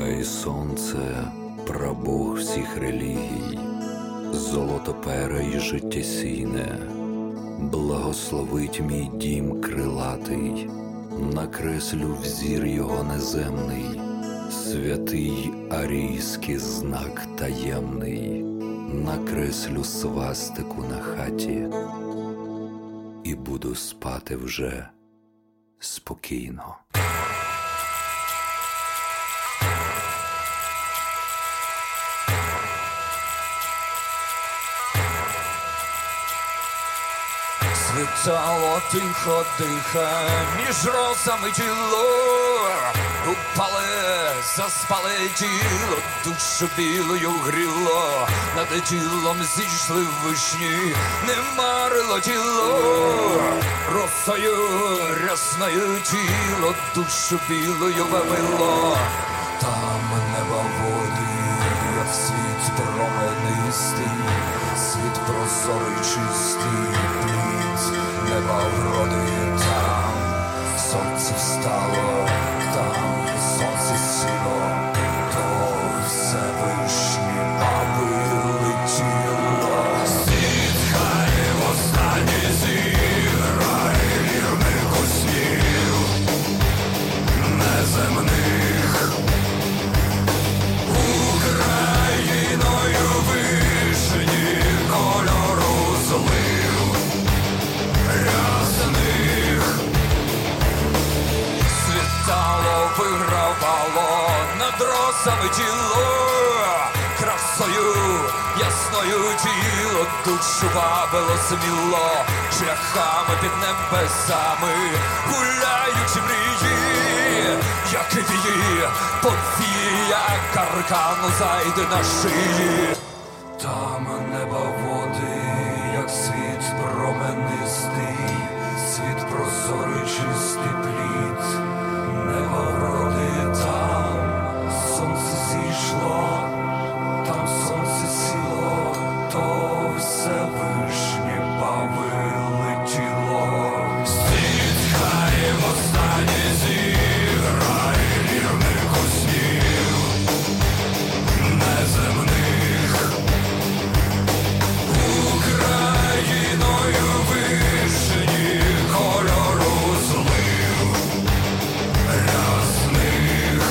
Хай сонце, прабог всіх релігій, золотопера й життєсійне, благословить мій дім крилатий, накреслю взір його неземний, святий арійський знак таємний, накреслю свастику на хаті і буду спати вже спокійно. Світало тихо дихає між росами тіло, упали, заспали тіло, душу білою гріло, над тілом зійшли вишні, не марило тіло, росою рясною тіло, душу білою вавило. Там неба води, як світ променистий, світ прозорий чистий, неба вроди там, сонце встало, там сонце сіло, то Всевишні баби летіло. Світ хай востаннє зіграє вірних снів неземних, Україною вишні кольору злив рясних. Світало вигравало над росами тіло, красою ясною тіло, душу вабило сміло, шляхами під небесами, гуляючи мрії, як вії, повія каркану зайде на шиї. Там неба води, як світ променистий, світ прозорий чистий плід, неба вроди там, сонце зійшло, там сонце сіло, то Всевишнє баби летіло. Світ хай востаннє зіграє вірних снів неземних, Україною вишні кольору злив рясних.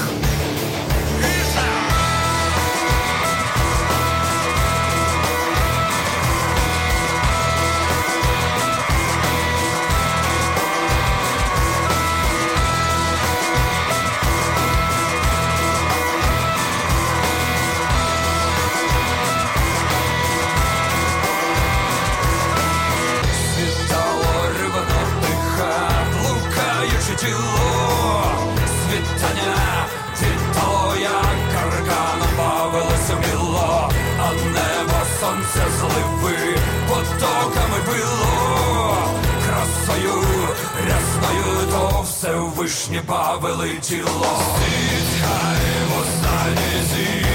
Світало рибно тиха, блукаючи тіло, світання вітало, як карканом бавилося міло, а небо сонце зливи потоками било, красою рясною то Всевишнє бавили тіло. Світ хай востаннє зі